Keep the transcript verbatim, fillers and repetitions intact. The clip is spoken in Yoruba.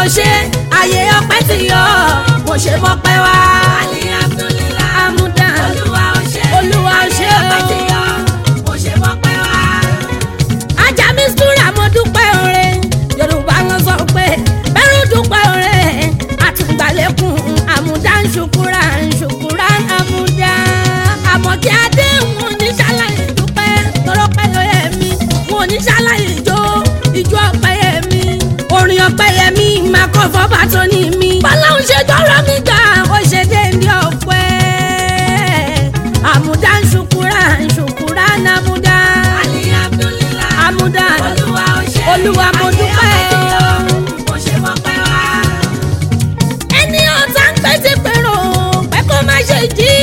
ṣe àyè ọpẹ́ ti yọ mo ṣe mọ́pẹ́ wá. Alhamdulillah. Àmúdá Olúwa ó ṣe. Olúwa ó ṣe Àyè ọpẹ́ ti yọ, mo ṣe mọ́pẹ́ wá. ajá mi súra mo dúpẹ́ oore Yorùbá wọn sọ pé bẹ́rù dúpẹ́ oore àtúgbàlẹ́kùn àmúdá ń ṣùkúrà ń ṣùkúrà àmúdá àmọ́ kí adé wọn ní ṣàlàyé dúpẹ́ tọrọpẹ́ ló yẹ mí wọn ní ṣàlàyé ijó ijó ọpẹ́ yẹ mí orin ọpẹ́ yẹ mí máa kọ́ fọ́bà tó ní mí bọ́láhùn ṣe dọ́rọ́ mi gbà ó ṣe dé ní ọpẹ́ àmúdá ń ṣùkúrà ń ṣùkúrà àmúdá Alhamdulillah. àmúdá Olúwa ó ṣe. Olúwa mo Àyè dúpẹ́ ọpẹ́ ti yọ, o. mo ṣe mọ́pẹ́ wá. ẹni ọ̀tá ń pèsè pèrò pé kó má ṣe jí